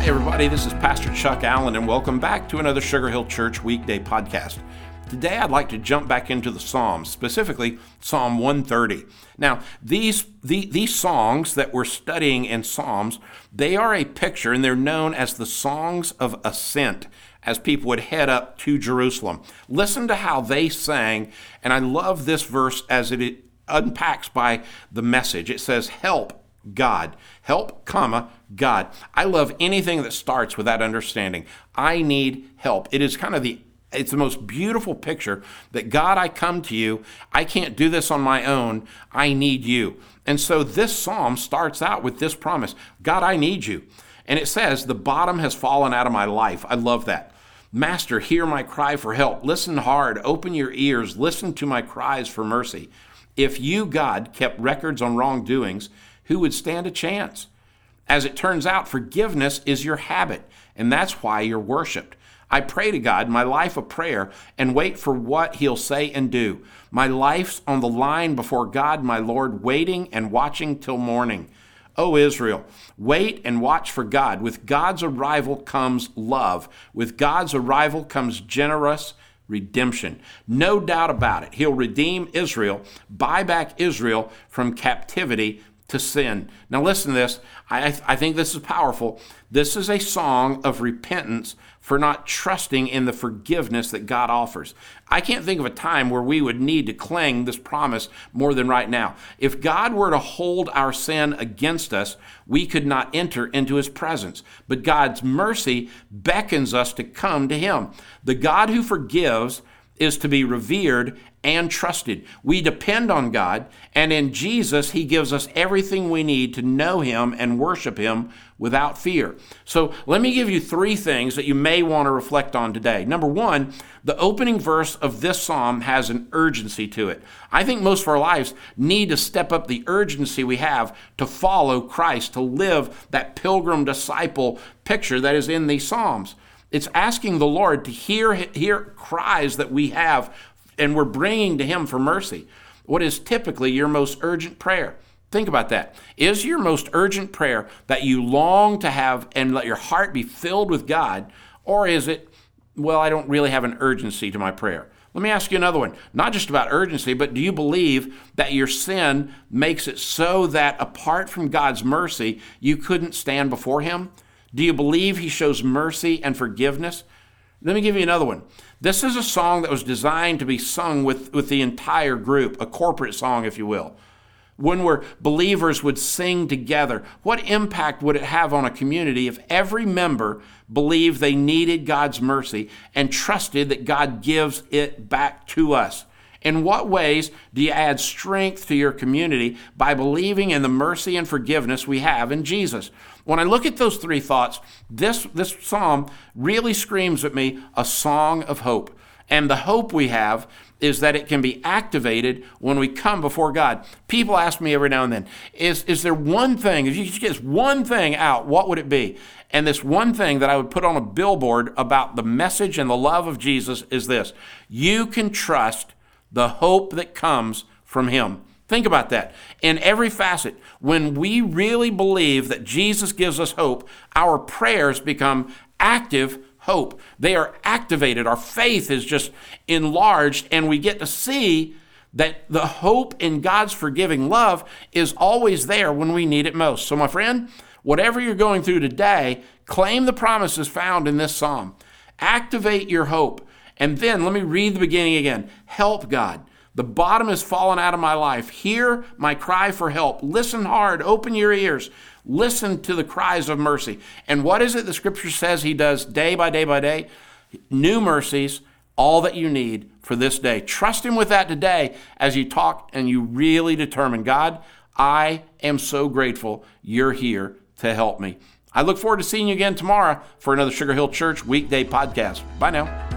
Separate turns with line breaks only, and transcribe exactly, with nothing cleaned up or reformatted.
Hi, everybody. This is Pastor Chuck Allen, and welcome back to another Sugar Hill Church weekday podcast. Today, I'd like to jump back into the Psalms, specifically Psalm one thirty. Now, these the, these songs that we're studying in Psalms, they are a picture, and they're known as the songs of ascent, as people would head up to Jerusalem. Listen to how they sang, and I love this verse as it unpacks by the message. It says, help God. Help, comma, God. I love anything that starts with that understanding. I need help. It is kind of the It's the most beautiful picture that, God, I come to you. I can't do this on my own. I need you. And so this psalm starts out with this promise. God, I need you. And it says, the bottom has fallen out of my life. I love that. Master, hear my cry for help. Listen hard. Open your ears. Listen to my cries for mercy. If you, God, kept records on wrongdoings, who would stand a chance? As it turns out, forgiveness is your habit, and that's why you're worshiped. I pray to God, my life a prayer, and wait for what he'll say and do. My life's on the line before God, my Lord, waiting and watching till morning. O Israel, wait and watch for God. With God's arrival comes love. With God's arrival comes generous redemption. No doubt about it. He'll redeem Israel, buy back Israel from captivity to sin. Now listen to this. I, I think this is powerful. This is a song of repentance for not trusting in the forgiveness that God offers. I can't think of a time where we would need to cling this promise more than right now. If God were to hold our sin against us, we could not enter into his presence. But God's mercy beckons us to come to him. The God who forgives is to be revered and trusted. We depend on God, and in Jesus, he gives us everything we need to know him and worship him without fear. So let me give you three things that you may want to reflect on today. Number one, the opening verse of this psalm has an urgency to it. I think most of our lives need to step up the urgency we have to follow Christ, to live that pilgrim disciple picture that is in these psalms. It's asking the Lord to hear, hear cries that we have, and we're bringing to him for mercy. What is typically your most urgent prayer? Think about that. Is your most urgent prayer that you long to have and let your heart be filled with God? Or is it, well, I don't really have an urgency to my prayer? Let me ask you another one. Not just about urgency, but do you believe that your sin makes it so that apart from God's mercy, you couldn't stand before him? Do you believe he shows mercy and forgiveness? Let me give you another one. This is a song that was designed to be sung with, with the entire group, a corporate song, if you will. When we're believers would sing together, what impact would it have on a community if every member believed they needed God's mercy and trusted that God gives it back to us? In what ways do you add strength to your community by believing in the mercy and forgiveness we have in Jesus? When I look at those three thoughts, this, this psalm really screams at me a song of hope. And the hope we have is that it can be activated when we come before God. People ask me every now and then, is, is there one thing, if you could get one thing out, what would it be? And this one thing that I would put on a billboard about the message and the love of Jesus is this: you can trust the hope that comes from him. Think about that. In every facet, when we really believe that Jesus gives us hope, our prayers become active hope. They are activated. Our faith is just enlarged, and we get to see that the hope in God's forgiving love is always there when we need it most. So my friend, whatever you're going through today, claim the promises found in this psalm. Activate your hope. And then let me read the beginning again. Help, God. The bottom has fallen out of my life. Hear my cry for help. Listen hard. Open your ears. Listen to the cries of mercy. And what is it the scripture says he does day by day by day? New mercies, all that you need for this day. Trust him with that today as you talk and you really determine, God, I am so grateful you're here to help me. I look forward to seeing you again tomorrow for another Sugar Hill Church weekday podcast. Bye now.